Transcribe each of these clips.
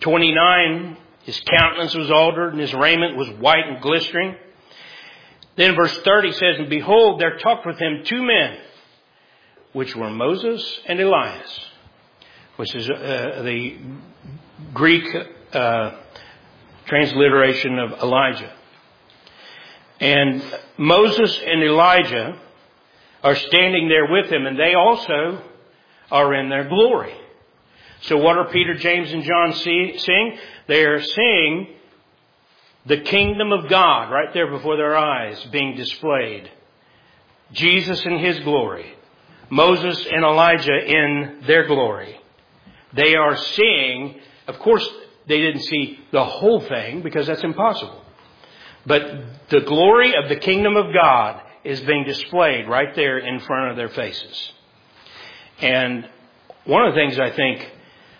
29, his countenance was altered and his raiment was white and glistering. Then verse 30 says, and behold, there talked with him 2 men, which were Moses and Elias, which is the Greek transliteration of Elijah. And Moses and Elijah are standing there with him, and they also are in their glory. So what are Peter, James, and John seeing? They are seeing the kingdom of God right there before their eyes being displayed. Jesus in his glory. Moses and Elijah in their glory. They are seeing, of course, they didn't see the whole thing because that's impossible. But the glory of the kingdom of God is being displayed right there in front of their faces. And one of the things I think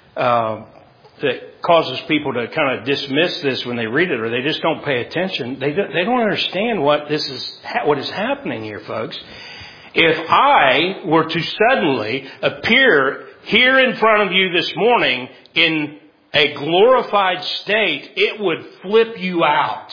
that causes people to kind of dismiss this when they read it, or they just don't pay attention, they don't understand what is happening here, folks. If I were to suddenly appear here in front of you this morning in a glorified state, it would flip you out.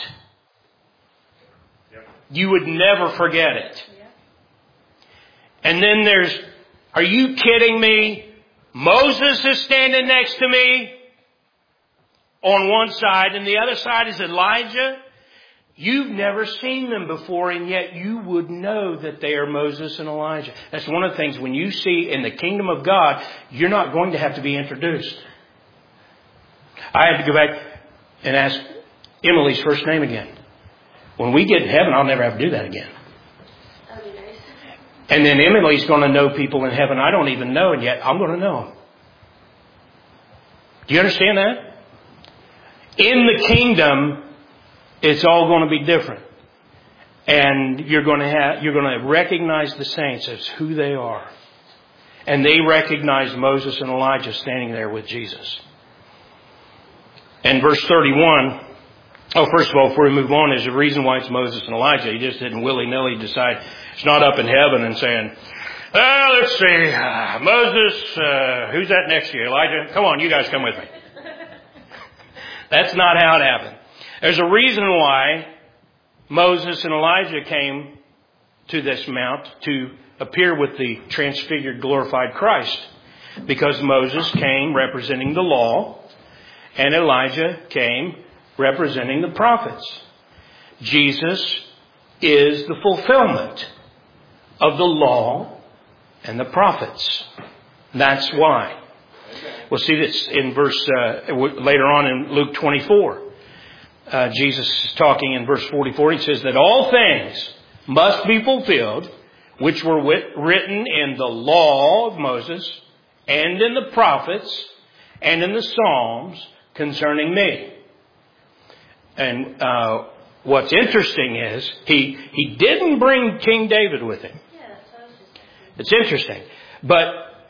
You would never forget it. And then are you kidding me? Moses is standing next to me on one side, and the other side is Elijah. You've never seen them before, and yet you would know that they are Moses and Elijah. That's one of the things when you see in the kingdom of God, you're not going to have to be introduced. I had to go back and ask Emily's first name again. When we get in heaven, I'll never have to do that again. That'd be nice. And then Emily's going to know people in heaven I don't even know, and yet I'm going to know them. Do you understand that? In the kingdom, it's all going to be different. And you're going to recognize the saints as who they are. And they recognize Moses and Elijah standing there with Jesus. And verse 31, first of all, before we move on, there's a reason why it's Moses and Elijah. He just didn't willy-nilly decide. It's not up in heaven and saying, let's see, Moses, who's that next to you? Elijah? Come on, you guys come with me. That's not how it happened. There's a reason why Moses and Elijah came to this mount to appear with the transfigured, glorified Christ. Because Moses came representing the law, and Elijah came representing the prophets. Jesus is the fulfillment of the law and the prophets. That's why. We'll see this in verse later on in Luke 24. Jesus is talking in verse 44. He says that all things must be fulfilled, which were written in the law of Moses and in the prophets and in the Psalms concerning me. And what's interesting is he didn't bring King David with him. It's interesting. But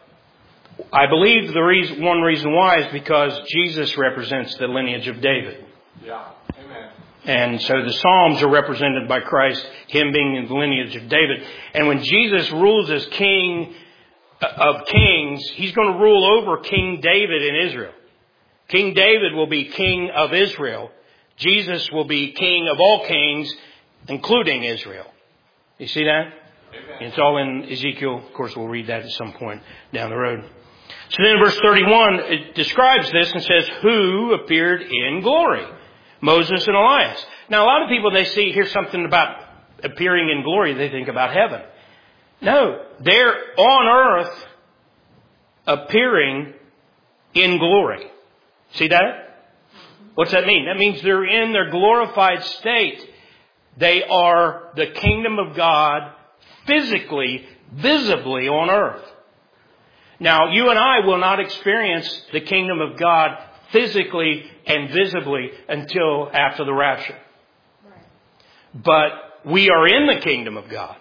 I believe one reason why is because Jesus represents the lineage of David. Yeah. Amen. And so the Psalms are represented by Christ, him being in the lineage of David. And when Jesus rules as King of Kings, he's going to rule over King David in Israel. King David will be King of Israel. Jesus will be King of all kings, including Israel. You see that? Amen. It's all in Ezekiel. Of course, we'll read that at some point down the road. So then in verse 31, it describes this and says, who appeared in glory? Moses and Elias. Now, a lot of people, they hear something about appearing in glory, they think about heaven. No, they're on earth appearing in glory. See that? What's that mean? That means they're in their glorified state. They are the kingdom of God physically, visibly on earth. Now, you and I will not experience the kingdom of God physically and visibly until after the rapture. But we are in the kingdom of God.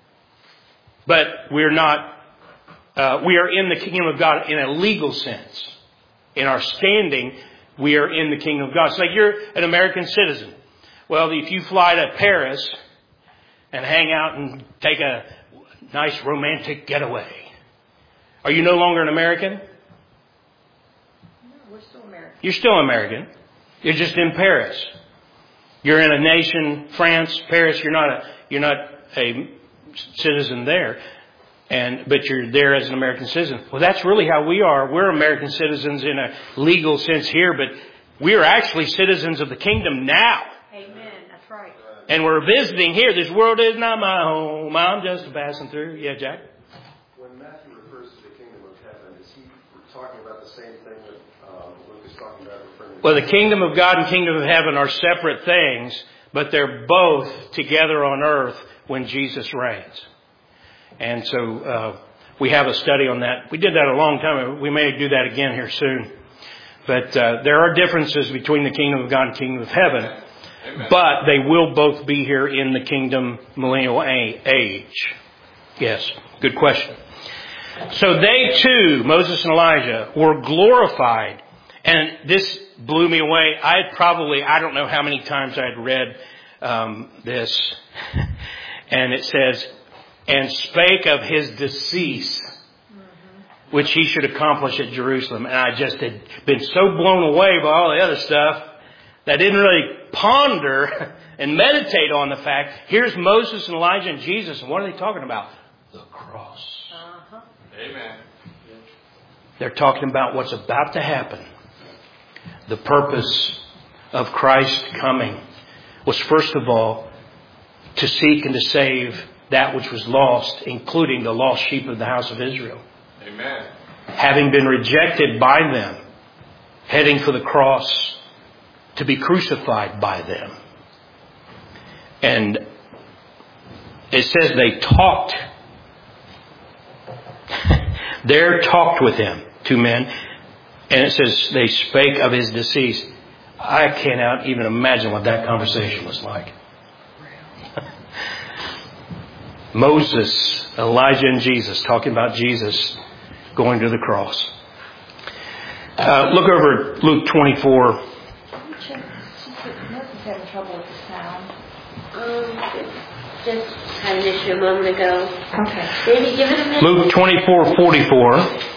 But we're not, we are in the kingdom of God in a legal sense. In our standing, we are in the kingdom of God. It's like you're an American citizen. Well, if you fly to Paris and hang out and take a nice romantic getaway, are you no longer an American? We're still American. You're still American. You're just in Paris. You're in a nation, France, Paris. You're not a citizen there, but you're there as an American citizen. Well, that's really how we are. We're American citizens in a legal sense here, but we are actually citizens of the kingdom now. Amen. That's right. And we're visiting here. This world is not my home. I'm just passing through. Yeah, Jack? When Matthew refers to the kingdom of heaven, is he talking about the same thing that Luke is talking about? Well, the kingdom of God and kingdom of heaven are separate things, but they're both together on earth when Jesus reigns. And so we have a study on that. We did that a long time ago. We may do that again here soon. But there are differences between the kingdom of God and kingdom of heaven. Amen. But they will both be here in the kingdom millennial age. Yes, good question. So they too, Moses and Elijah, were glorified. And this blew me away. I don't know how many times I had read this. And it says, and spake of his decease, which he should accomplish at Jerusalem. And I just had been so blown away by all the other stuff that I didn't really ponder and meditate on the fact, here's Moses and Elijah and Jesus. And what are they talking about? The cross. Uh-huh. Amen. They're talking about what's about to happen. The purpose of Christ coming was, first of all, to seek and to save that which was lost, including the lost sheep of the house of Israel. Amen. Having been rejected by them, heading for the cross to be crucified by them. And it says they talked. There talked with him, two men. And it says they spake of his decease. I cannot even imagine what that conversation was like. Moses, Elijah, and Jesus talking about Jesus going to the cross. Look over at Luke 24. She's having trouble with the sound. Just had an issue a moment ago. Okay. Maybe give it a minute. Luke 24:44.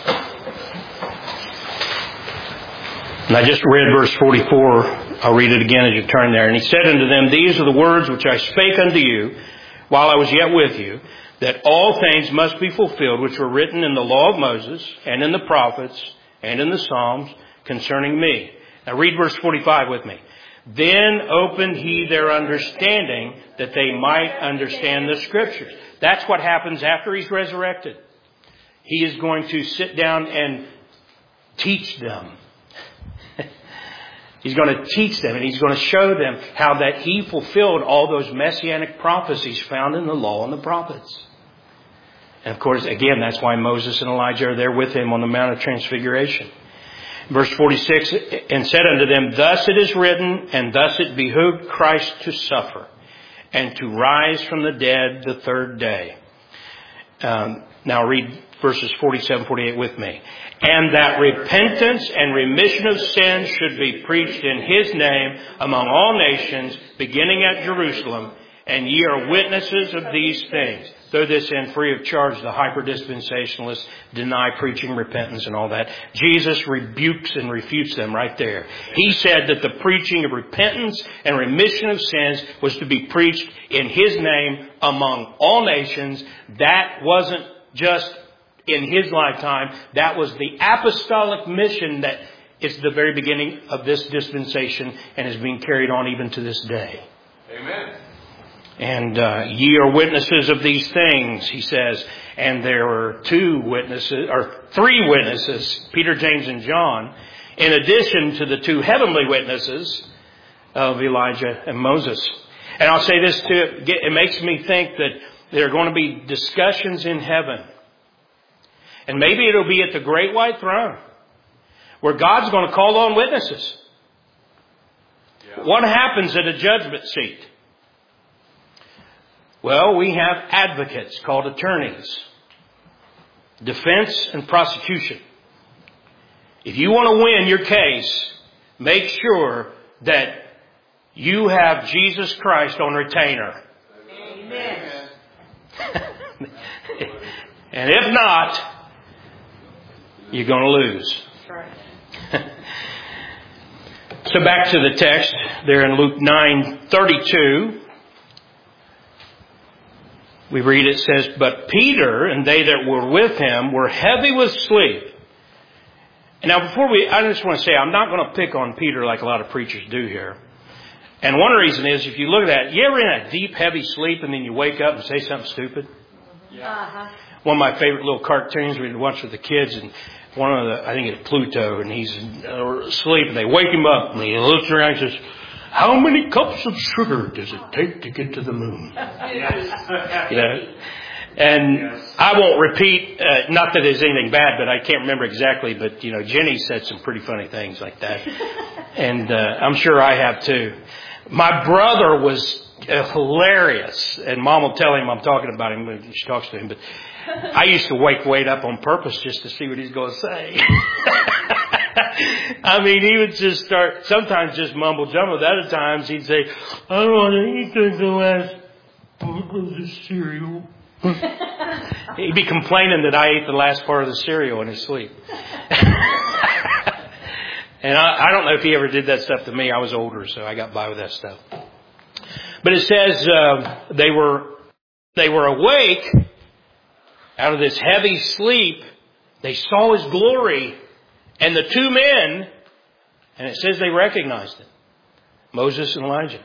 And I just read verse 44. I'll read it again as you turn there. And he said unto them, these are the words which I spake unto you while I was yet with you, that all things must be fulfilled which were written in the law of Moses and in the prophets and in the Psalms concerning me. Now read verse 45 with me. Then opened he their understanding that they might understand the Scriptures. That's what happens after he's resurrected. He is going to sit down and teach them. He's going to teach them and he's going to show them how that he fulfilled all those messianic prophecies found in the law and the prophets. And of course, again, that's why Moses and Elijah are there with him on the Mount of Transfiguration. Verse 46, and said unto them, thus it is written, and thus it behooved Christ to suffer, and to rise from the dead the third day. Now read verses 47, 48 with me. And that repentance and remission of sins should be preached in his name among all nations, beginning at Jerusalem. And ye are witnesses of these things. Throw this in free of charge. The hyper-dispensationalists deny preaching repentance and all that. Jesus rebukes and refutes them right there. He said that the preaching of repentance and remission of sins was to be preached in his name among all nations. That wasn't just in his lifetime. That was the apostolic mission that is the very beginning of this dispensation and is being carried on even to this day. Amen. And ye are witnesses of these things, he says. And there were three witnesses, Peter, James, and John, in addition to the two heavenly witnesses of Elijah and Moses. And I'll say this too, it makes me think that there are going to be discussions in heaven. And maybe it'll be at the great white throne, where God's going to call on witnesses. Yeah. What happens at a judgment seat? Well, we have advocates called attorneys, defense and prosecution. If you want to win your case, make sure that you have Jesus Christ on retainer. Amen. And if not, you're going to lose. That's right. So back to the text there in Luke 9:32. We read, it says, "But Peter and they that were with him were heavy with sleep." And now I just want to say, I'm not going to pick on Peter like a lot of preachers do here. And one reason is, if you look at that, you ever in a deep, heavy sleep and then you wake up and say something stupid? Uh-huh. One of my favorite little cartoons we'd watch with the kids, and I think it's Pluto, and he's asleep, and they wake him up, and he looks around and says, "How many cups of sugar does it take to get to the moon?" You know? And I won't repeat, not that there's anything bad, but I can't remember exactly, but, you know, Jenny said some pretty funny things like that. And I'm sure I have too. My brother was hilarious, and Mom will tell him I'm talking about him when she talks to him, but I used to wake Wade up on purpose just to see what he's going to say. I mean, he would just start, sometimes just mumble jumble. Other times he'd say, "I don't want to eat the last part of the cereal." He'd be complaining that I ate the last part of the cereal in his sleep. And I don't know if he ever did that stuff to me. I was older, so I got by with that stuff. But it says they were awake out of this heavy sleep. They saw His glory. And the two men, and it says they recognized it, Moses and Elijah.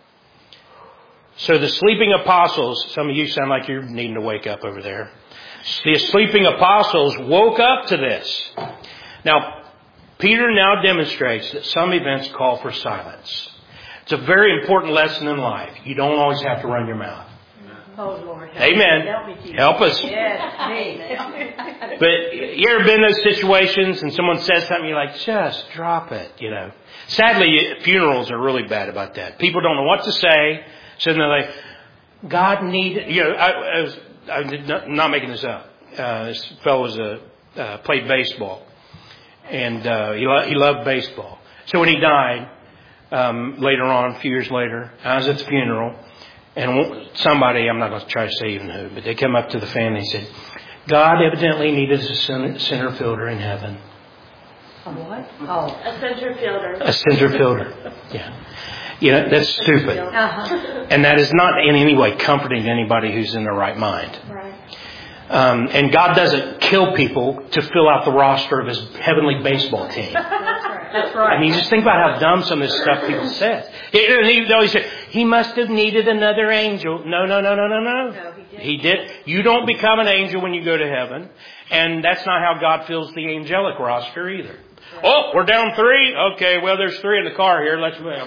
So the sleeping apostles, some of you sound like you're needing to wake up over there. The sleeping apostles woke up to this. Now, Peter now demonstrates that some events call for silence. It's a very important lesson in life. You don't always have to run your mouth. Oh, Lord. Amen. Help me, Jesus. Help us. Yes, me. But you ever been in those situations and someone says something, you're like, just drop it, you know. Sadly, funerals are really bad about that. People don't know what to say. So they're like, God needed, you know, I'm not making this up. This fellow played baseball. And he loved baseball. So when he died, later on, a few years later, I was at the funeral. And somebody, I'm not going to try to say even who, but they come up to the family and said, God evidently needed a center fielder in heaven. A what? Oh, a center fielder. A center fielder. Yeah. You know, that's stupid. Uh-huh. And that is not in any way comforting to anybody who's in their right mind. Right. And God doesn't kill people to fill out the roster of His heavenly baseball team. That's right. I mean, just think about how dumb some of this stuff people say. He always said, He must have needed another angel. No. No, he didn't. You don't become an angel when you go to heaven. And that's not how God fills the angelic roster either. Right. Oh, we're down 3? Okay, well, there's 3 in the car here. Let's move.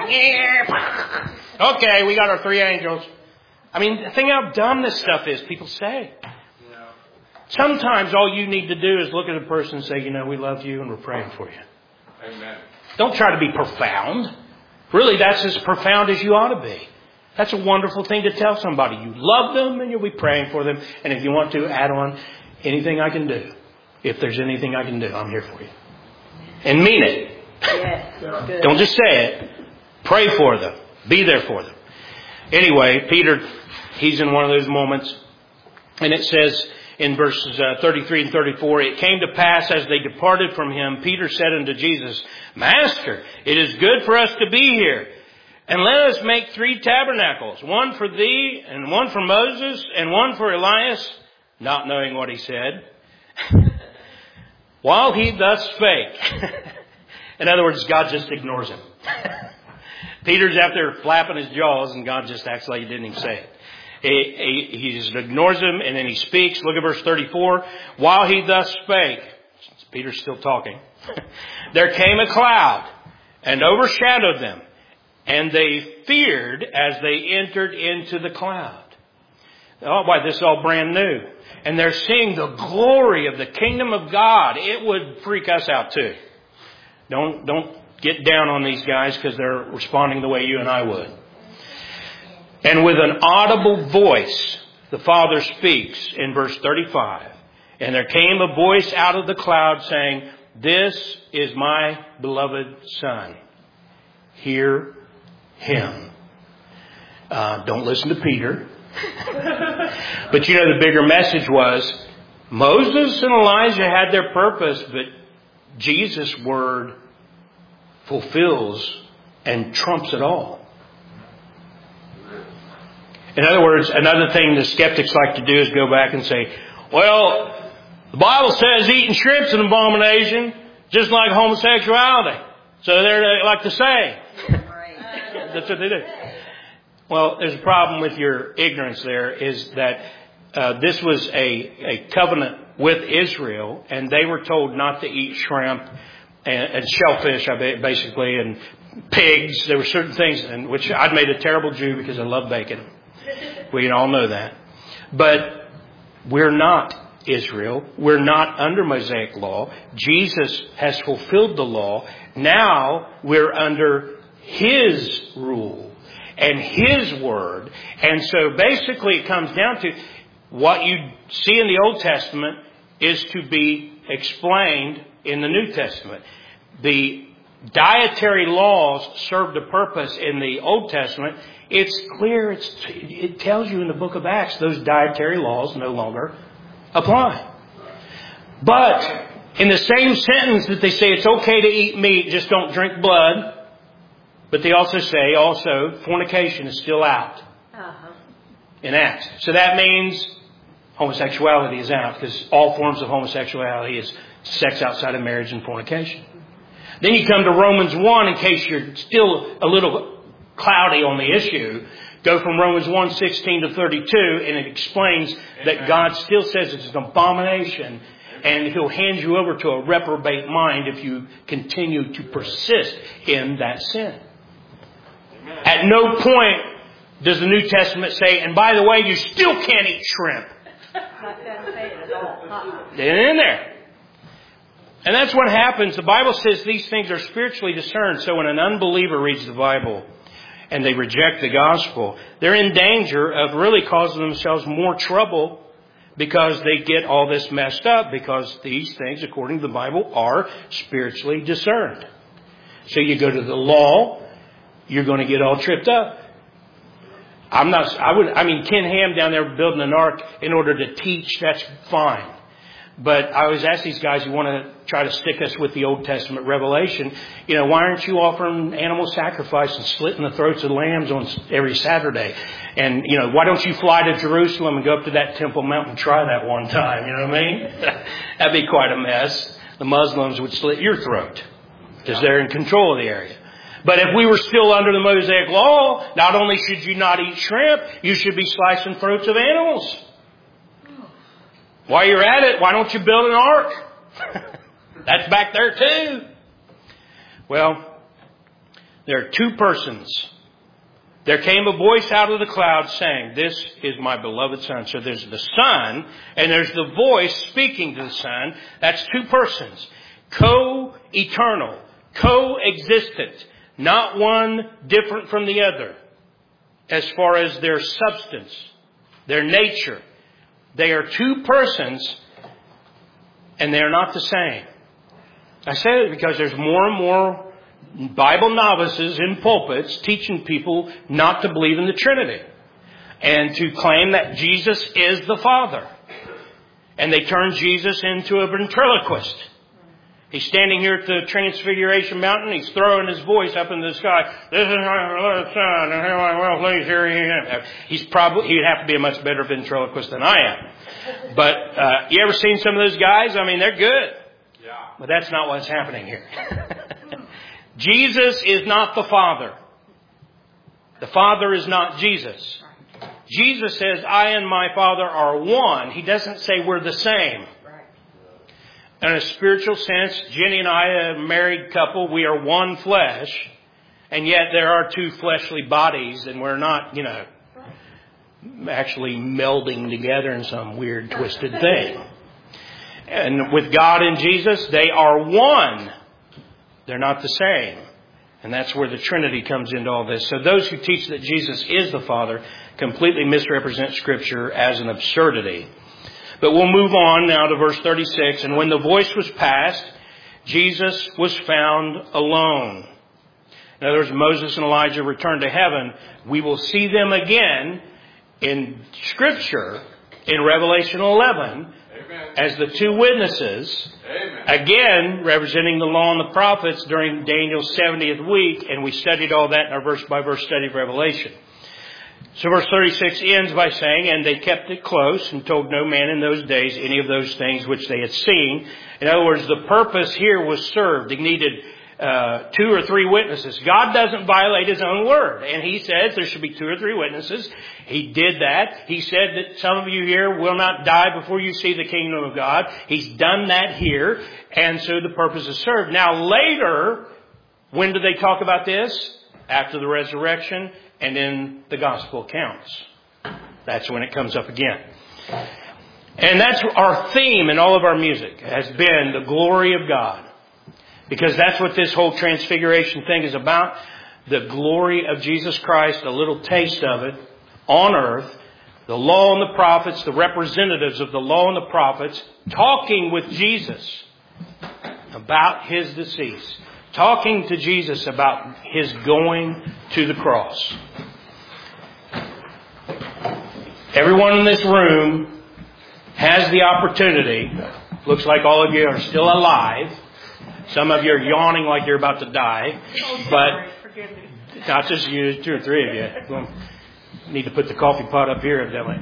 Okay, we got our 3 angels. I mean, think how dumb this stuff is. People say. Sometimes all you need to do is look at a person and say, you know, we love you and we're praying for you. Amen. Don't try to be profound. Really, that's as profound as you ought to be. That's a wonderful thing to tell somebody. You love them and you'll be praying for them. And if you want to add on anything I can do, if there's anything I can do, I'm here for you. And mean it. Yes. Good. Don't just say it. Pray for them. Be there for them. Anyway, Peter, he's in one of those moments. And it says in verses 33 and 34, it came to pass as they departed from him, Peter said unto Jesus, Master, it is good for us to be here. And let us make 3 tabernacles, one for thee, and one for Moses, and one for Elias, not knowing what he said. While he thus spake. In other words, God just ignores him. Peter's out there flapping his jaws, and God just acts like he didn't even say it. He just ignores him, and then he speaks. Look at verse 34. While he thus spake, Peter's still talking, there came a cloud and overshadowed them, and they feared as they entered into the cloud. Oh, boy, this is all brand new. And they're seeing the glory of the kingdom of God. It would freak us out too. Don't get down on these guys because they're responding the way you and I would. And with an audible voice, the Father speaks in verse 35. And there came a voice out of the cloud saying, This is my beloved Son. Hear him. Don't listen to Peter. But you know, the bigger message was, Moses and Elijah had their purpose, but Jesus' word fulfills and trumps it all. In other words, another thing the skeptics like to do is go back and say, well, the Bible says eating shrimp's an abomination, just like homosexuality. So they like to say. That's what they do. Well, there's a problem with your ignorance there, is that this was a covenant with Israel, and they were told not to eat shrimp and shellfish, basically, and pigs. There were certain things, in which I'd made a terrible Jew because I love bacon. We all know that. But we're not Israel. We're not under Mosaic law. Jesus has fulfilled the law. Now we're under His rule and His word. And so basically it comes down to what you see in the Old Testament is to be explained in the New Testament. The dietary laws served a purpose in the Old Testament. It's clear, it tells you in the book of Acts, those dietary laws no longer apply. But in the same sentence that they say it's okay to eat meat, just don't drink blood, but they also say, fornication is still out in Acts. So that means homosexuality is out, because all forms of homosexuality is sex outside of marriage and fornication. Then you come to Romans 1, in case you're still a little cloudy on the issue. Go from Romans 1:16 to 32, and it explains that God still says it's an abomination, and He'll hand you over to a reprobate mind if you continue to persist in that sin. Amen. At no point does the New Testament say, and by the way, you still can't eat shrimp. They're in there. And that's what happens. The Bible says these things are spiritually discerned. So when an unbeliever reads the Bible and they reject the gospel, they're in danger of really causing themselves more trouble, because they get all this messed up, because these things, according to the Bible, are spiritually discerned. So you go to the law, you're going to get all tripped up. Ken Ham down there building an ark in order to teach, that's fine. But I always ask these guys who want to try to stick us with the Old Testament revelation, why aren't you offering animal sacrifice and slitting the throats of lambs on every Saturday? And, why don't you fly to Jerusalem and go up to that Temple Mount and try that one time? You know what I mean? That'd be quite a mess. The Muslims would slit your throat because they're in control of the area. But if we were still under the Mosaic law, not only should you not eat shrimp, you should be slicing throats of animals. While you're at it, why don't you build an ark? That's back there too. Well, there are two persons. There came a voice out of the cloud saying, "This is my beloved Son." So there's the Son, and there's the voice speaking to the Son. That's two persons. Co-eternal, co-existent, not one different from the other as far as their substance, their nature. They are two persons, and they are not the same. I say it because there's more and more Bible novices in pulpits teaching people not to believe in the Trinity and to claim that Jesus is the Father. And they turn Jesus into a ventriloquist. He's standing here at the Transfiguration Mountain. He's throwing his voice up in the sky. "This is my beloved Son, and whom I well please, hear Him." He'd have to be a much better ventriloquist than I am. But you ever seen some of those guys? They're good. Yeah. But that's not what's happening here. Jesus is not the Father. The Father is not Jesus. Jesus says, "I and my Father are one." He doesn't say we're the same. In a spiritual sense, Jenny and I, a married couple, we are one flesh. And yet there are two fleshly bodies, and we're not, actually melding together in some weird, twisted thing. And with God and Jesus, they are one. They're not the same. And that's where the Trinity comes into all this. So those who teach that Jesus is the Father completely misrepresent Scripture as an absurdity. But we'll move on now to verse 36. "And when the voice was past, Jesus was found alone." In other words, Moses and Elijah returned to heaven. We will see them again in Scripture in Revelation 11 Amen. as the two witnesses. Amen. Again, representing the law and the prophets during Daniel's 70th week, and we studied all that in our verse-by-verse study of Revelation. So verse 36 ends by saying, and they kept it close and told no man in those days any of those things which they had seen. In other words, the purpose here was served. They needed 2 or 3 witnesses. God doesn't violate His own word. And He says there should be 2 or 3 witnesses. He did that. He said that some of you here will not die before you see the kingdom of God. He's done that here. And so the purpose is served. Now later, when do they talk about this? After the resurrection and in the gospel accounts. That's when it comes up again. And that's our theme in all of our music, has been the glory of God. Because that's what this whole transfiguration thing is about. The glory of Jesus Christ, a little taste of it on earth. The law and the prophets, the representatives of the law and the prophets, talking with Jesus about His decease. Talking to Jesus about His going to the cross. Everyone in this room has the opportunity. Looks like all of you are still alive. Some of you are yawning like you're about to die. But not just you, 2 or 3 of you. We'll need to put the coffee pot up here, evidently.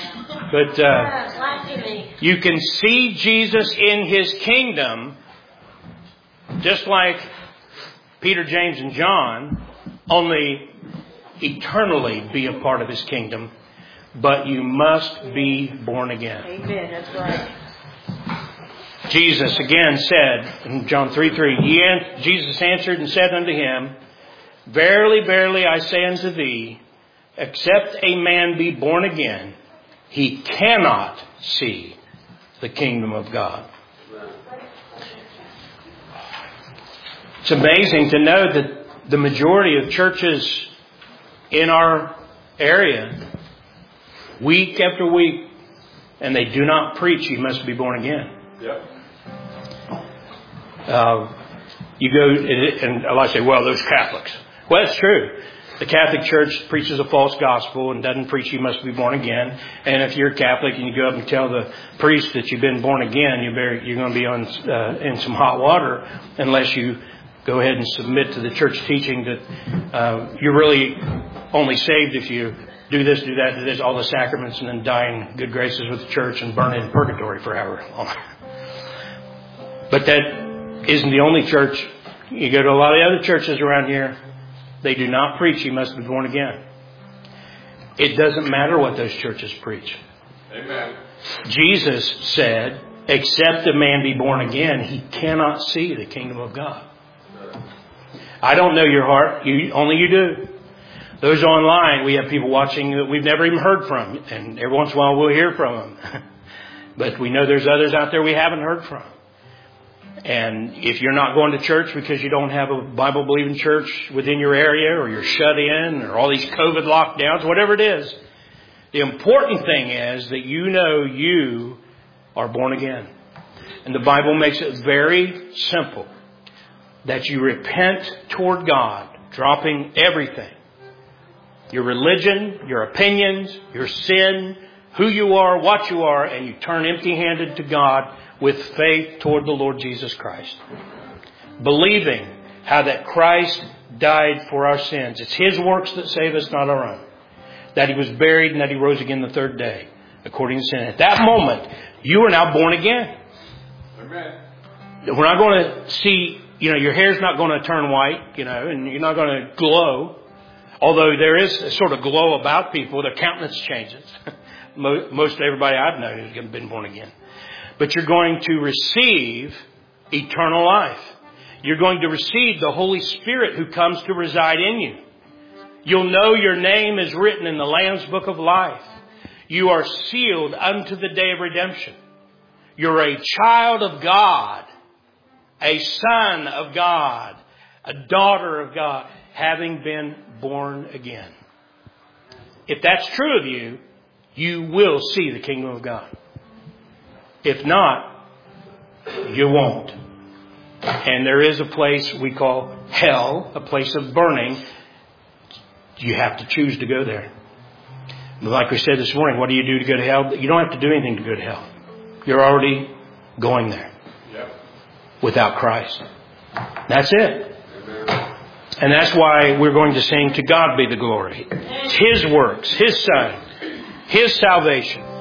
But you can see Jesus in His kingdom just like Peter, James, and John, only eternally be a part of His kingdom. But you must be born again. Amen. That's right. Jesus again said in John 3:3, Jesus answered and said unto him, Verily, verily, I say unto thee, except a man be born again, he cannot see the kingdom of God. It's amazing to know that the majority of churches in our area, week after week, and they do not preach, you must be born again. Yep. You go, and I say, well, those Catholics. Well, it's true. The Catholic Church preaches a false gospel and doesn't preach you must be born again. And if you're Catholic and you go up and tell the priest that you've been born again, you're going to be in some hot water unless you go ahead and submit to the church teaching that you're really only saved if you do this, do that, do this, all the sacraments, and then die in good graces with the church and burn in purgatory forever. But that isn't the only church. You go to a lot of other churches around here, they do not preach you must be born again. It doesn't matter what those churches preach. Amen. Jesus said, except a man be born again, he cannot see the kingdom of God. I don't know your heart. Only you do. Those online, we have people watching that we've never even heard from. And every once in a while we'll hear from them. But we know there's others out there we haven't heard from. And if you're not going to church because you don't have a Bible-believing church within your area, or you're shut in, or all these COVID lockdowns, whatever it is, the important thing is that you know you are born again. And the Bible makes it very simple. That you repent toward God, dropping everything. Your religion, your opinions, your sin, who you are, what you are, and you turn empty-handed to God with faith toward the Lord Jesus Christ. Believing how that Christ died for our sins. It's His works that save us, not our own. That He was buried and that He rose again the 3rd day, according to sin. At that moment, you are now born again. Amen. We're not going to see, your hair's not going to turn white, and you're not going to glow. Although there is a sort of glow about people, their countenance changes. Most everybody I've known has been born again. But you're going to receive eternal life. You're going to receive the Holy Spirit who comes to reside in you. You'll know your name is written in the Lamb's Book of Life. You are sealed unto the day of redemption. You're a child of God, a son of God, a daughter of God, having been born again. If that's true of you, you will see the kingdom of God. If not, you won't. And there is a place we call hell, a place of burning. You have to choose to go there. Like we said this morning, what do you do to go to hell? You don't have to do anything to go to hell. You're already going there. Yep. without Christ. That's it. And that's why we're going to sing, "To God be the glory." It's His works, His Son, His salvation.